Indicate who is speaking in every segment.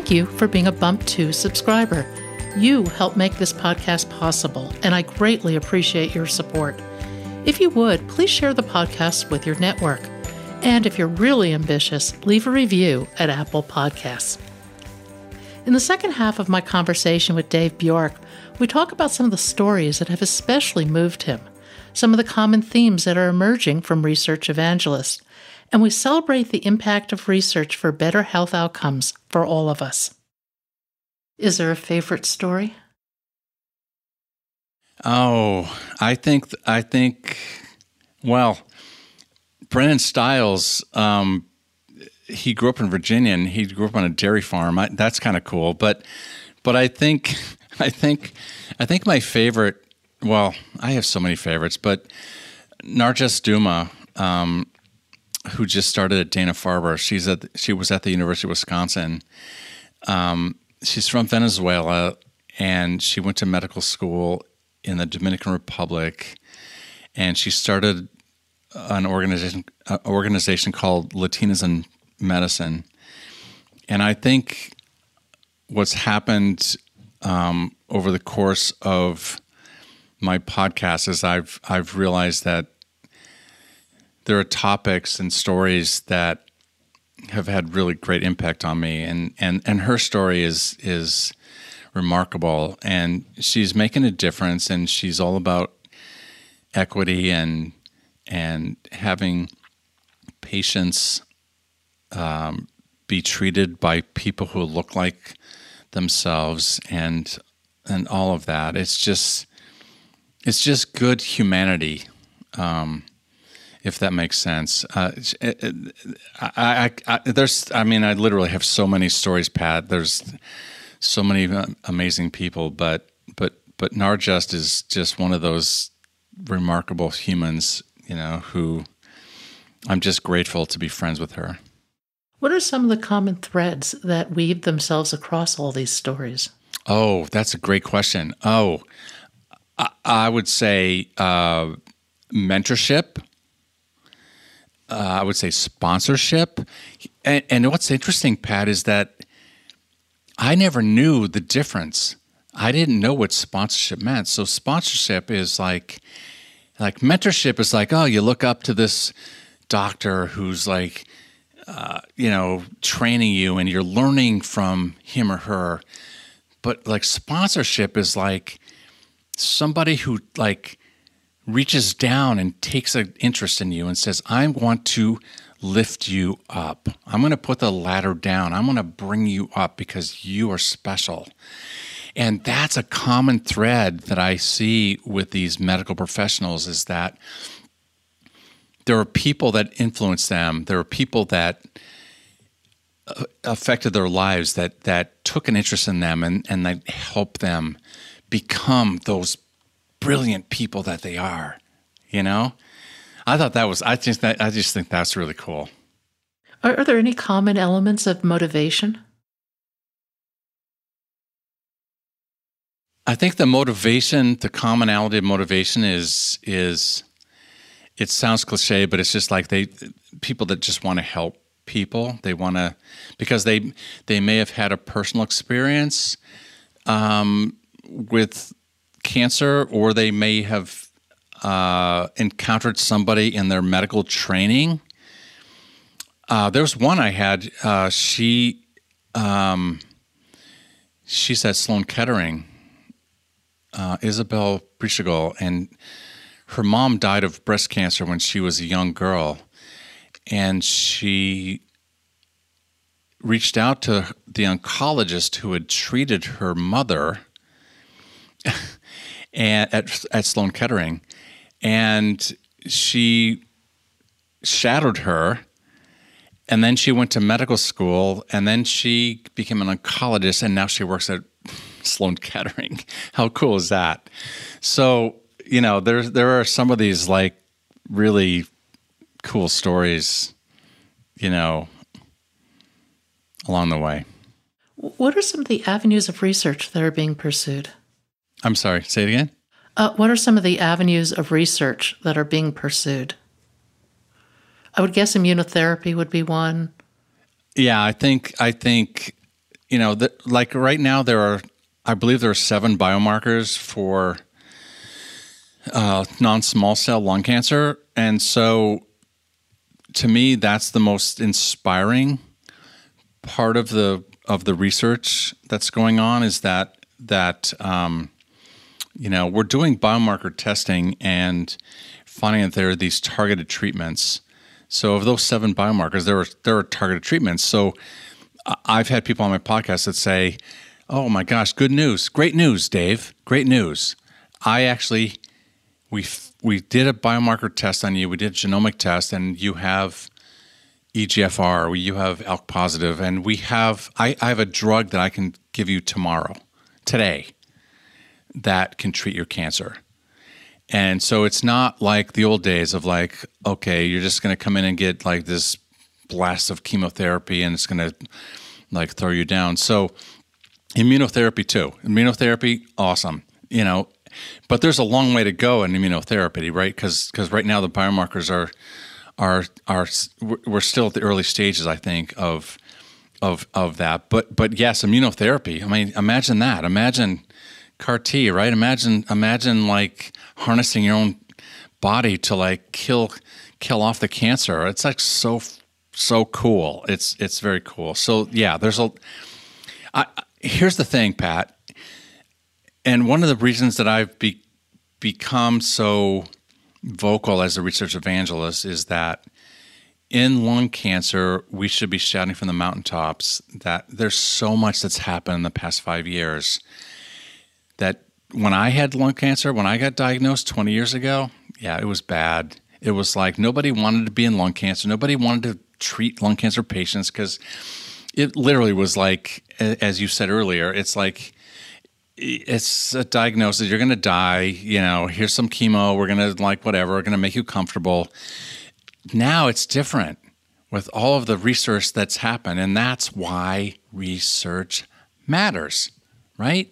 Speaker 1: thank you for being a Bump 2 subscriber. You help make this podcast possible, and I greatly appreciate your support. If you would, please share the podcast with your network. And if you're really ambitious, leave a review at Apple Podcasts. In the second half of my conversation with Dave Bjork, we talk about some of the stories that have especially moved him, some of the common themes that are emerging from research evangelists, and we celebrate the impact of research for better health outcomes for all of us. Is there a favorite story?
Speaker 2: Oh, I think, well, Brennan Stiles, he grew up in Virginia and he grew up on a dairy farm. That's kind of cool. But I think my favorite, well, I have so many favorites, but Narges Duma, who just started at Dana-Farber, she was at the University of Wisconsin. She's from Venezuela and she went to medical school in the Dominican Republic, and she started an organization called Latinas in Medicine. And I think what's happened over the course of my podcast is I've realized that there are topics and stories that have had really great impact on me, and her story is remarkable, and she's making a difference, and she's all about equity and having patients be treated by people who look like themselves, and all of that. It's just good humanity, if that makes sense. I literally have so many stories, Pat. There's so many amazing people, but Narges is just one of those remarkable humans, who I'm just grateful to be friends with her.
Speaker 1: What are some of the common threads that weave themselves across all these stories?
Speaker 2: Oh, that's a great question. Oh, I would say mentorship. I would say sponsorship. And what's interesting, Pat, is that I never knew the difference. I didn't know what sponsorship meant. So sponsorship is like mentorship is like, oh, you look up to this doctor who's like, training you and you're learning from him or her. But like sponsorship is like somebody who like reaches down and takes an interest in you and says, I want to lift you up. I'm going to put the ladder down. I'm going to bring you up because you are special. And that's a common thread that I see with these medical professionals, is that there are people that influence them. There are people that affected their lives, that took an interest in them and that helped them become those brilliant people that they are. I just think that's really cool.
Speaker 1: Are there any common elements of motivation?
Speaker 2: I think the commonality of motivation is it sounds cliche, but it's just like people that just want to help people. They want to, because they may have had a personal experience with cancer, or they may have encountered somebody in their medical training. There's one I had. She's at Sloan Kettering, Isabel Brichegal, and her mom died of breast cancer when she was a young girl, and she reached out to the oncologist who had treated her mother and at Sloan Kettering, and she shadowed her, and then she went to medical school, and then she became an oncologist, and now she works at Sloan Kettering. How cool is that? So, there are some of these like really cool stories, along the way.
Speaker 1: What are some of the avenues of research that are being pursued?
Speaker 2: I'm sorry, say it again?
Speaker 1: What are some of the avenues of research that are being pursued? I would guess immunotherapy would be one.
Speaker 2: Yeah, I think like right now I believe there are 7 biomarkers for non-small cell lung cancer. And so to me, that's the most inspiring part of the research that's going on, is that we're doing biomarker testing and finding that there are these targeted treatments. So of those 7 biomarkers, there are targeted treatments. So I've had people on my podcast that say, "Oh my gosh, good news. Great news, Dave. Great news. We did a biomarker test on you. We did a genomic test, and you have EGFR, you have ALK positive, and I have a drug that I can give you today, that can treat your cancer." And so it's not like the old days of like, okay, you're just going to come in and get like this blast of chemotherapy and it's going to like throw you down. So immunotherapy too. Immunotherapy, awesome. But there's a long way to go in immunotherapy, right? Because right now the biomarkers we're still at the early stages, I think, of that. But yes, immunotherapy. I mean, imagine that. Imagine CAR T, right? Imagine like harnessing your own body to like kill off the cancer. It's like so cool. It's very cool. So yeah, here's the thing, Pat. And one of the reasons that I've become so vocal as a research evangelist is that in lung cancer, we should be shouting from the mountaintops that there's so much that's happened in the past 5 years, that when I had lung cancer, when I got diagnosed 20 years ago, yeah, it was bad. It was like nobody wanted to be in lung cancer. Nobody wanted to treat lung cancer patients because it literally was like, as you said earlier, it's like, it's a diagnosis. You're going to die. Here's some chemo. We're going to like whatever. We're going to make you comfortable. Now it's different with all of the research that's happened. And that's why research matters, right?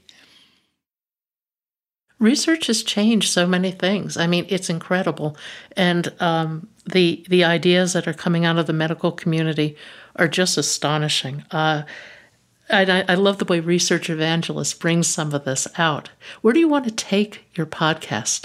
Speaker 1: Research has changed so many things. I mean, it's incredible. And the ideas that are coming out of the medical community are just astonishing. And I love the way Research Evangelist brings some of this out. Where do you want to take your podcast?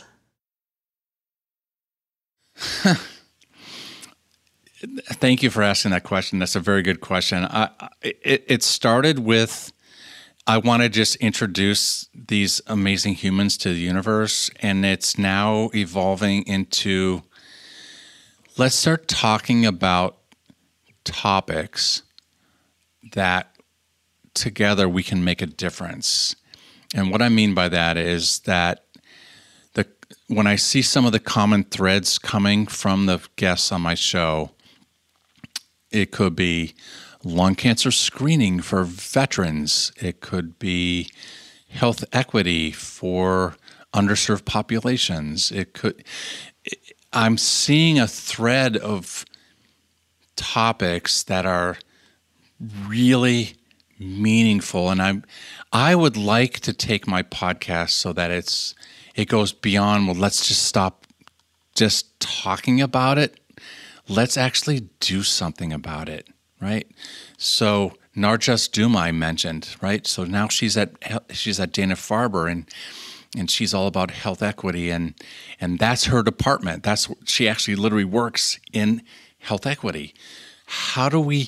Speaker 2: Thank you for asking that question. That's a very good question. It started with, I want to just introduce these amazing humans to the universe, and it's now evolving into, let's start talking about topics that together we can make a difference. And what I mean by that is that when I see some of the common threads coming from the guests on my show, it could be lung cancer screening for veterans. It could be health equity for underserved populations. I'm seeing a thread of topics that are really meaningful, and I would like to take my podcast so that it goes beyond, well, let's just stop just talking about it. Let's actually do something about it, right? So Narjas Duma I mentioned, right? So now she's at Dana-Farber, and she's all about health equity, and that's her department. She actually literally works in health equity. How do we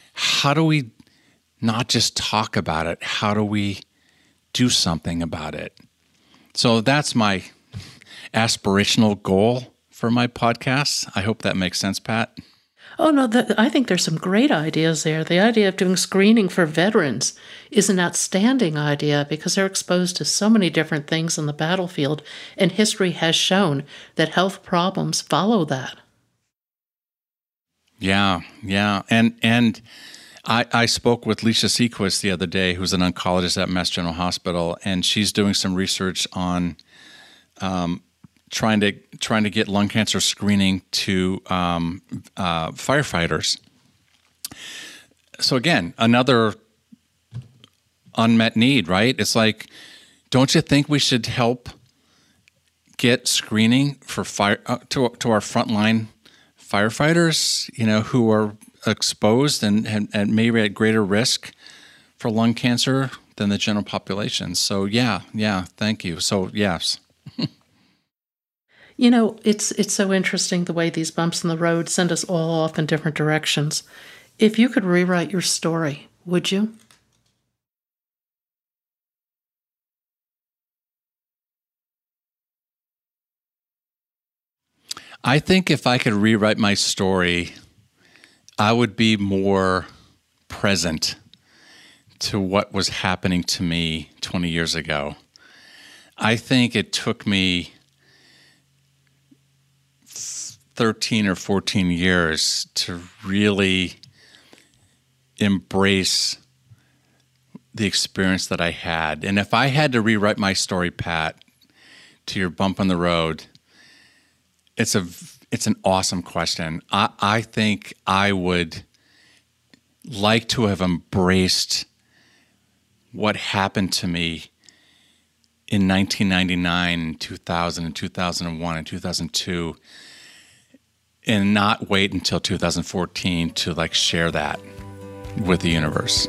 Speaker 2: not just talk about it? How do we do something about it? So that's my aspirational goal for my podcast. I hope that makes sense, Pat.
Speaker 1: Oh, no, I think there's some great ideas there. The idea of doing screening for veterans is an outstanding idea because they're exposed to so many different things in the battlefield, and history has shown that health problems follow that.
Speaker 2: Yeah. And I spoke with Lisa Sequist the other day, who's an oncologist at Mass General Hospital, and she's doing some research on trying to get lung cancer screening to firefighters. So again, another unmet need, right? It's like, don't you think we should help get screening for to our frontline firefighters, who are exposed and maybe at greater risk for lung cancer than the general population. So yeah, thank you. So yes.
Speaker 1: You know, it's so interesting the way these bumps in the road send us all off in different directions. If you could rewrite your story, would you?
Speaker 2: I think if I could rewrite my story, I would be more present to what was happening to me 20 years ago. I think it took me 13 or 14 years to really embrace the experience that I had. And if I had to rewrite my story, Pat, to your bump on the road, it's an awesome question. I think I would like to have embraced what happened to me in 1999, 2000, and 2001, and 2002, and not wait until 2014 to share that with the universe.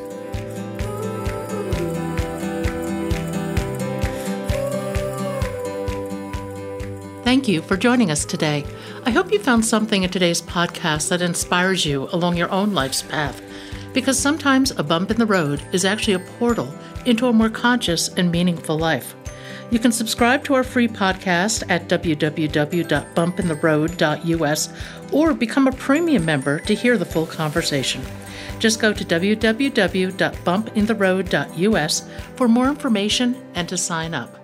Speaker 1: Thank you for joining us today. I hope you found something in today's podcast that inspires you along your own life's path, because sometimes a bump in the road is actually a portal into a more conscious and meaningful life. You can subscribe to our free podcast at www.bumpintheroad.us or become a premium member to hear the full conversation. Just go to www.bumpintheroad.us for more information and to sign up.